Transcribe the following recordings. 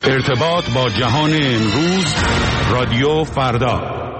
ارتباط با جهان امروز، رادیو فردا.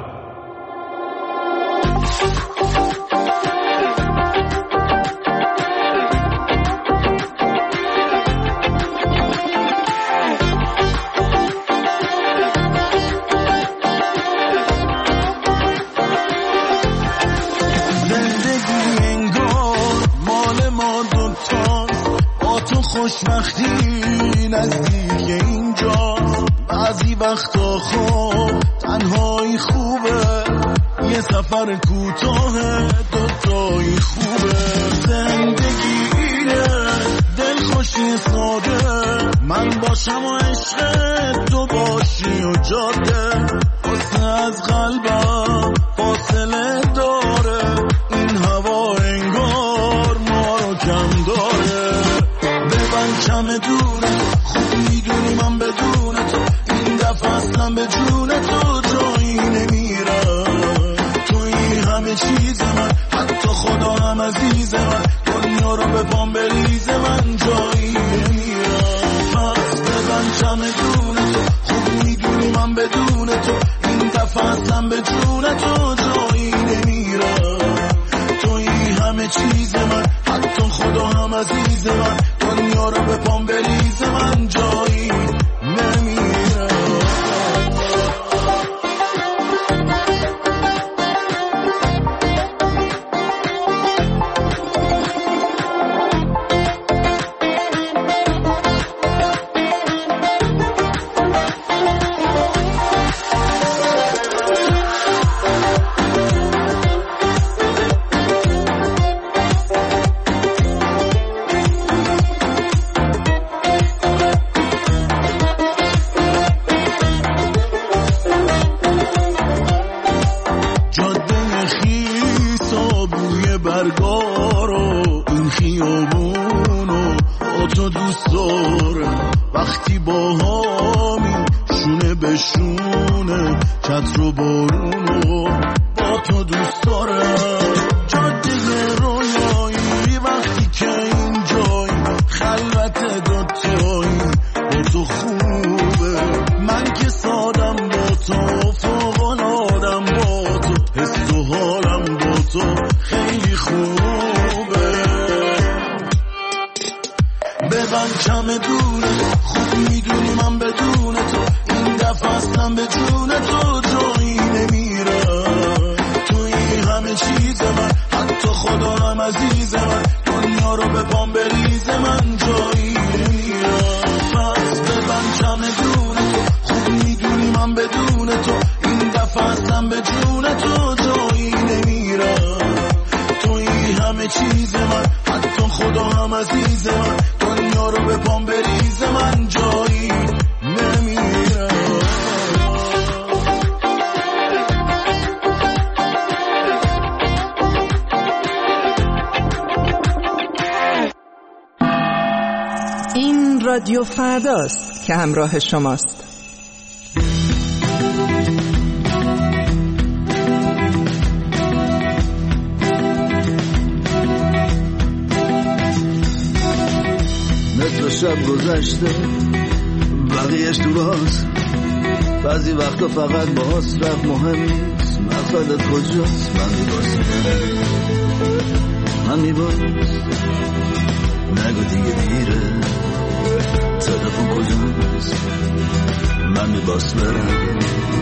خوشبختی نزدیک اینجا، بعضی وقتا خوب تنهایی خوبه، یه سفر کوتاه دوتایی خوبه. زندگی اینه دلخوشی ساده، من باشم و عشق تو باشی و جاده، حسن از قلبم فاصله داره، این هوا انگار ما رو کم داره. کم دونه خوب میدونی من بدون تو این دفعه اصلا به جون تو جایی نمیرم. توی همه چیز من، حتی خدا هم عزیز من، دنیا رو به پام بریز من جایی نمیرم. پس ببن کم دونه تو خوب میدونی من بدون تو این دفعه اصلا به جون تو جایی نمیرم. توی همه چیز من، حتی خدا هم عزیز من، دنیا رو به پام بریز من جایی نمیرم. وقتی با هامی شونه به شونه، چتر و بارونو با تو دوست دارم. جاده رویایی وقتی که اینجایی، خلوت دوتایی با تو خوبه. من که سادم با تو، فوق‌العاده‌ام با تو، حس و حالم با تو خیلی خوبه. ببن کم دونه خوب میدونی من بدون تو این دفعه اصلا به جون تو جایی نمیرم. توی همه چیز من، حتی خدا هم عزیز من، دنیا رو به پام بریز من جایی نمیرم. پس ببن کم دونه تو خوب میدونی من بدون تو این دفعه اصلا به جون تو جایی نمیرم. توی همه چیز من، حتی خدا هم عزیز من، دنیا رو به پام بریز من جایی نمیرم. این رادیو فرداست که همراه شماست. شب گذشته بقیهش تو راست، بعضی وقتا فقط باهاست رفت مهم نیست. مقصدت کجاست؟ من میباز نگو دیگه دیره، تلفن کجاست؟ من میباز برم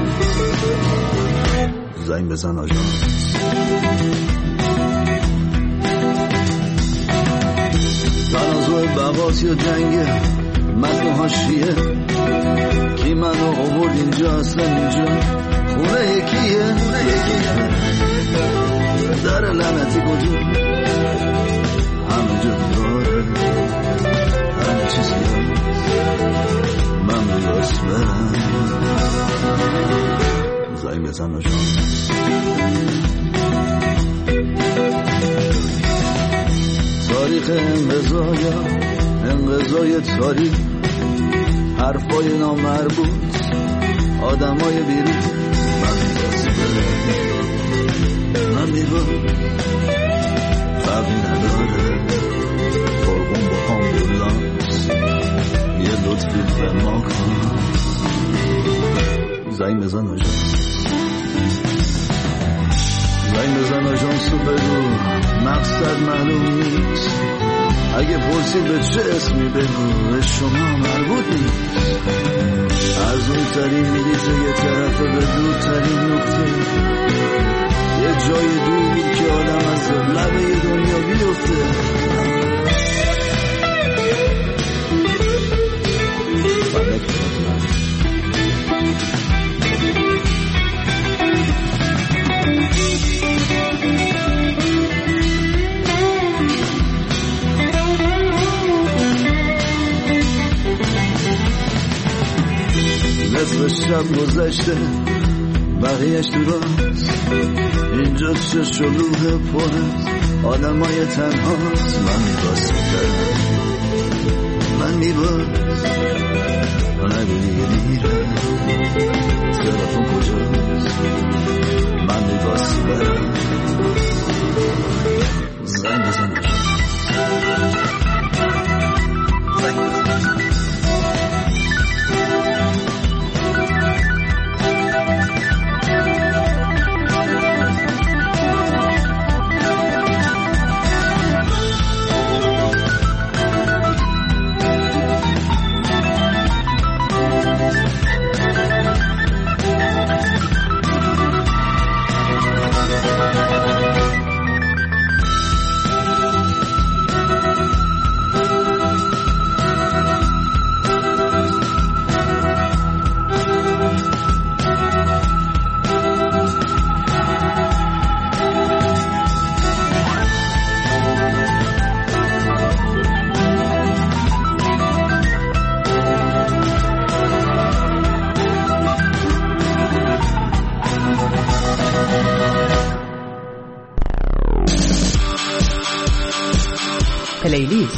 زنگ بزن آژانس. تنازع بقاس یا جنگه متن حاشیه، کی منو آورد اینجا؟ اصلا اینجا خونه یکیه. در لعنتی کجا؟ همه جا داره، همه چیز هست. من میراست برم زنگ بزن آژانس. تاریخ انقضای تاریخ، حرفای نامربوط، آدمای بیری. من میگم فرقی نداره، فرقون با آمبولانس، یه لطفی به ما کن. زنگ بزن آژانس رو بگو مقصد معلوم نیست. اگه پرسید به چه اسمی بگو به شما مربوط نیست. از اون ترین میریزه یه طرف به دور ترین نقطه، یه جای دور که آدم از لبه دنیا بیفته. نصف شب گذشته بقیهش تو راست، اینجا چه شلوه پرست آدم های تنهاست. من میباز نگو دیگه میره تلفن کجاست. من میباز برم زنگ بزن. پلیلیست.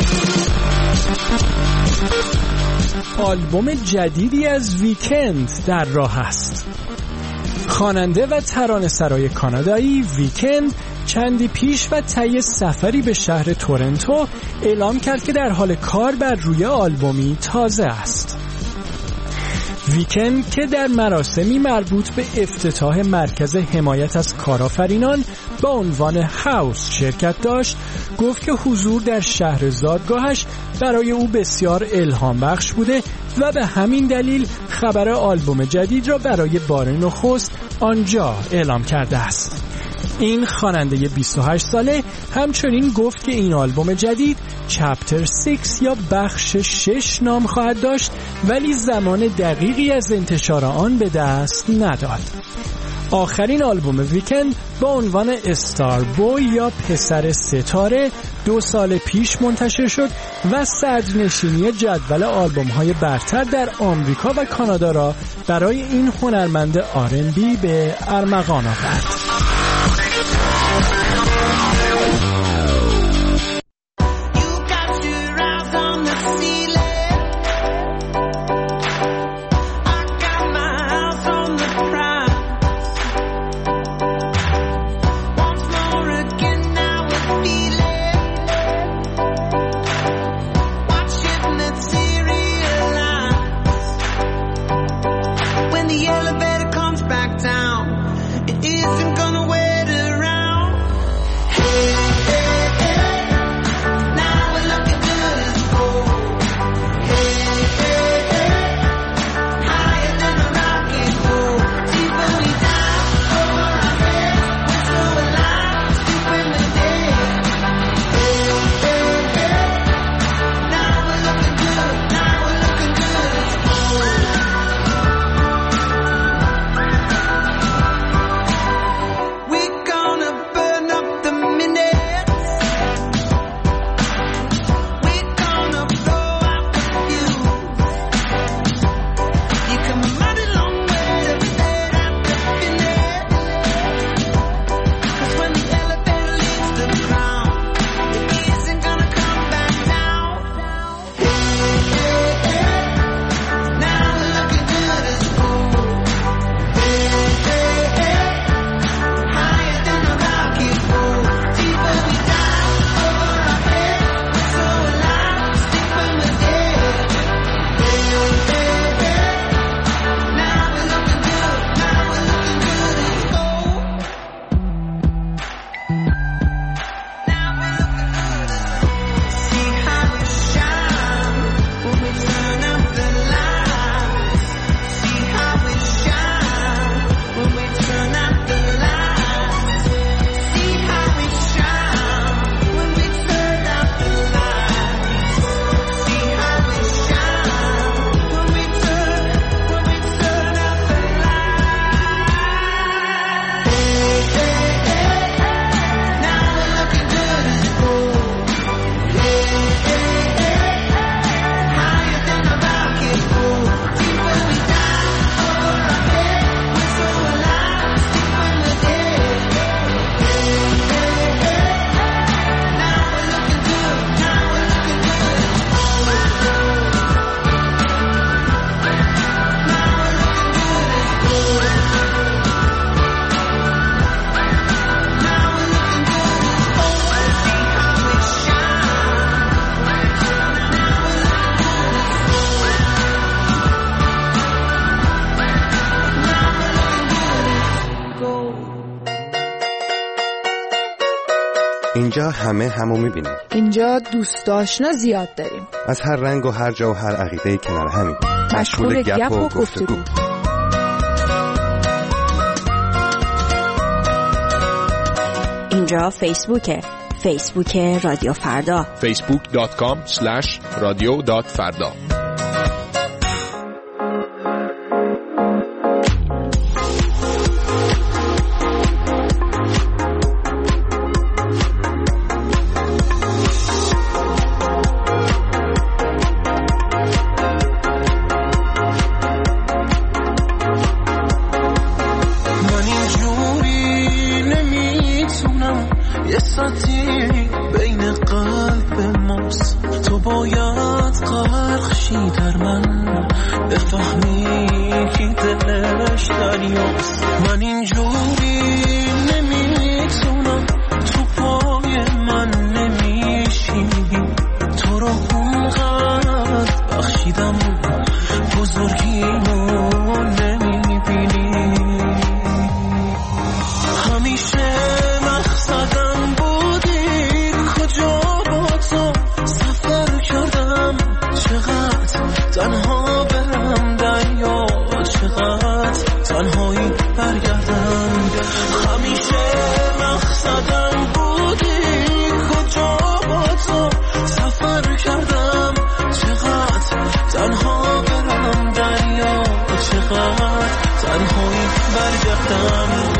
آلبوم جدیدی از ویکند در راه است. خواننده و ترانه‌سرای کانادایی ویکند چندی پیش و طی سفری به شهر تورنتو اعلام کرد که در حال کار بر روی آلبومی تازه است. ویکند که در مراسمی مربوط به افتتاح مرکز حمایت از کارآفرینان با عنوان هاوس شرکت داشت، گفت که حضور در شهر زادگاهش برای او بسیار الهام بخش بوده و به همین دلیل خبر آلبوم جدید را برای بار نخست آنجا اعلام کرده است. این خواننده 28 ساله همچنین گفت که این آلبوم جدید چپتر 6 یا بخش 6 نام خواهد داشت، ولی زمان دقیقی از انتشار آن به دست نداد. آخرین آلبوم ویکند با عنوان استار بوی یا پسر ستاره 2 سال پیش منتشر شد و صدرنشینی جدول آلبوم‌های برتر در آمریکا و کانادا را برای این هنرمند R&B به ارمغان آورد. Elevator comes back down. It isn't gonna اینجا همه همو میبینیم. اینجا دوست آشنا زیاد داریم. از هر رنگ و هر جا و هر عقیده کنار همیم. مشغول گپ و گفتگو. اینجا فیسبوک رادیو فردا. facebook.com/radio.farda. بین قلب ماست تو باید غرق شی در من بفهمی که دلش دریاست من اینجوری نمیتونم تو پای من نمیشی تو رو اونقدر بخشیدم بزرگیمو نمیبینی همیشه مقصدم بودی کجا با تو سفر کردم چقدر تنها برم دریا چقدر تنهایی برگردم همیشه مقصدم بودی کجا با تو سفر کردم چقدر تنها برم دریا چقدر تنهایی برگردم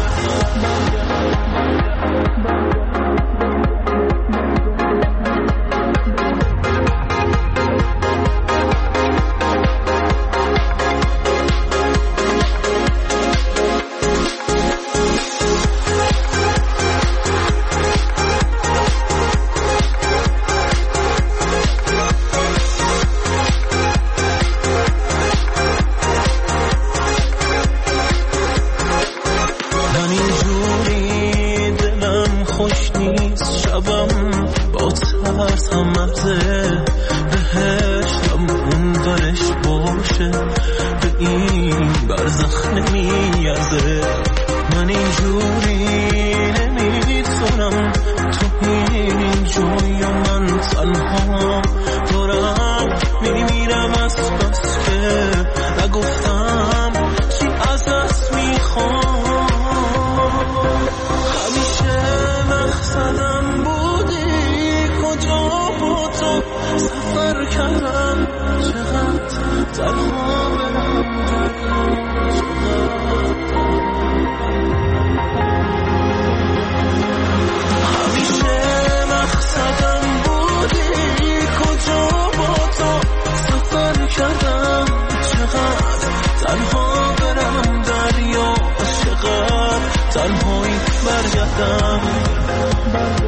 تنهایی برگردم